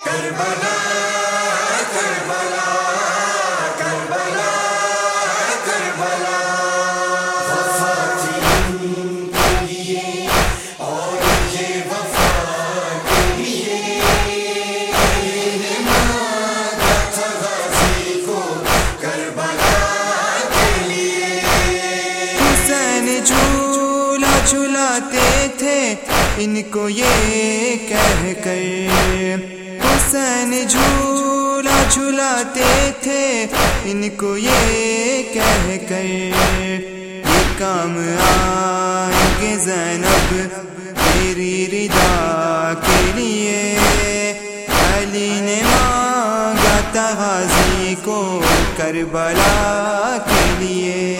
کربلا کربلا کربلا کربلا وفا تھی ان کے لیے اور یہ وفا کے لیے نے مانگا تھا غازی کو کربلا کے لیے۔ حسین جھولا جھلاتے تھے ان کو یہ کہہ کر، حسین جھولا جھلاتے تھے ان کو یہ کہہ کر، یہ کام آئیں گے زینب تیری رضا کے لیے۔ علی نے مانگا تھا غازی کو کربلا کے لیے۔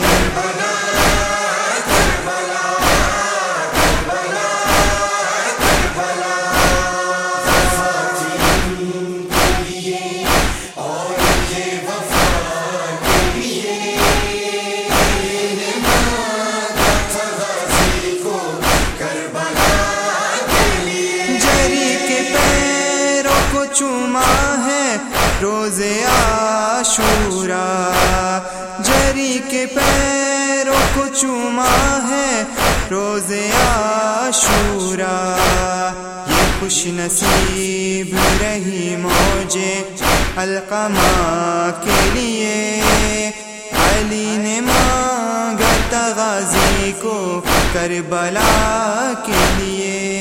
چوما ہے روز عاشورا، جری کے پیروں کو چوما ہے روز عاشورا، یہ خوش نصیب رہی موجے علقمہ کے لیے۔ علی نے مانگا تھا غازی کو کربلا کے لیے۔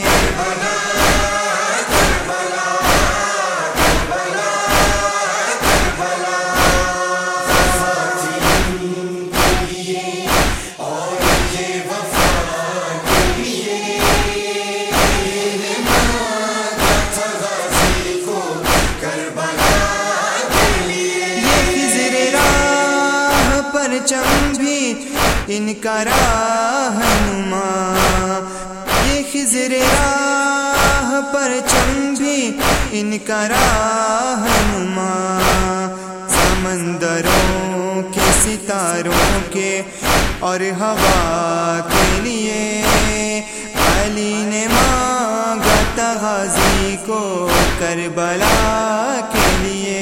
پرچم بھی ان کا رہنما، یہ خضر راہ پرچم بھی ان کا رہنما، سمندروں کے ستاروں کے اور ہوا کے لیے۔ علی نے مانگا تھا غازی کو کربلا کے لیے۔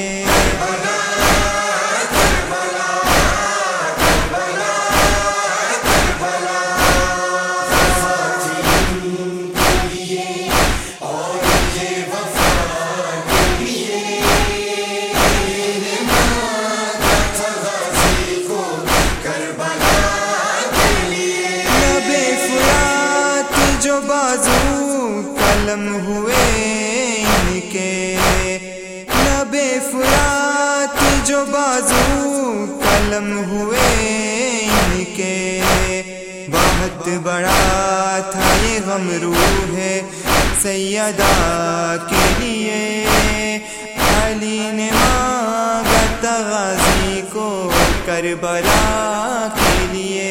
جو بازو قلم ہوئے ان کے، لب فرات جو بازو قلم ہوئے ان کے، بہت بڑا تھا یہ غم روح سیدہ کے لیے۔ علی نے مانگا تھا غازی کو کربلا کے لیے۔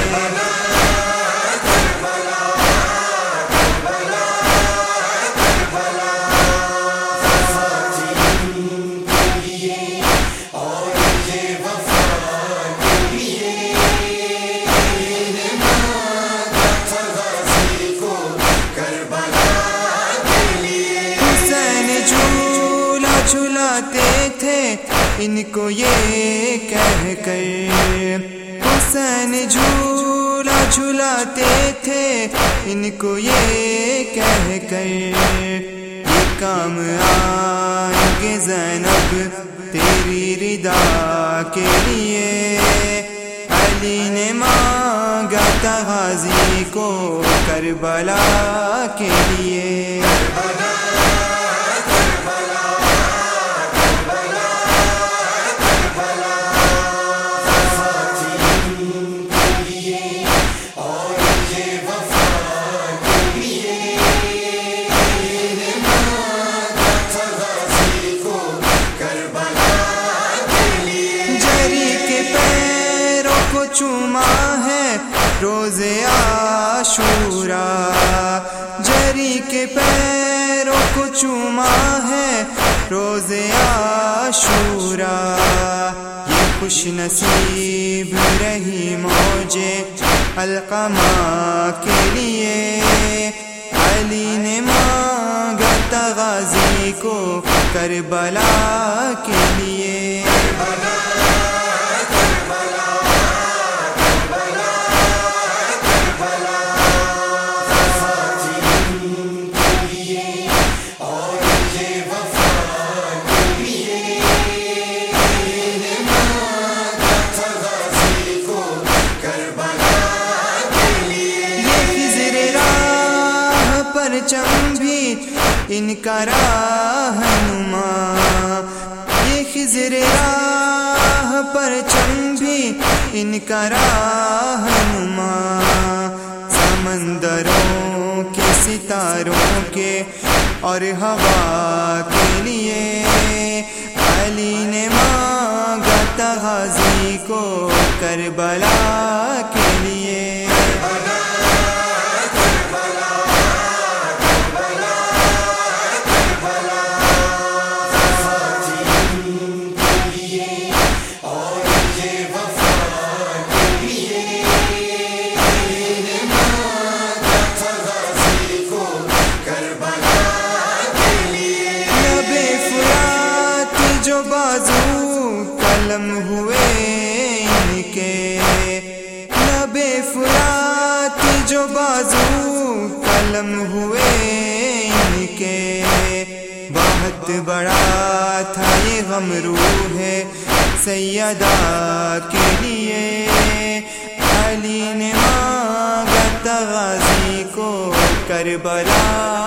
جھلاتے تھے ان کو یہ کہہ کر، حسین جھولا جھلاتے تھے ان کو یہ کہہ کر، یہ کام آئیں گے زینب تیری رضا کے لیے۔ علی نے مانگا تھا غازی کو کربلا کے لیے۔ چوما ہے روز عاشورا، جری کے پیروں کو چوما ہے روز عاشورا، یہ خوش نصیب رہی موجے علقمہ کے لیے۔ علی نے مانگا تھا غازی کو کربلا کے لیے پرچم بھی ان کا رہنما، یہ خضر راہ پرچم بھی ان کا رہنما، سمندروں کے ستاروں کے اور ہوا کے لیے علی نے مانگا تھا غازی کو کربلا کے لیے۔ جو بازو قلم ہوئے ان کے، لب فرات جو بازو قلم ہوئے ان کے، بہت بڑا تھا یہ غم روح سیدہ کے لیے، علی نے مانگا تھا غازی کو کربلا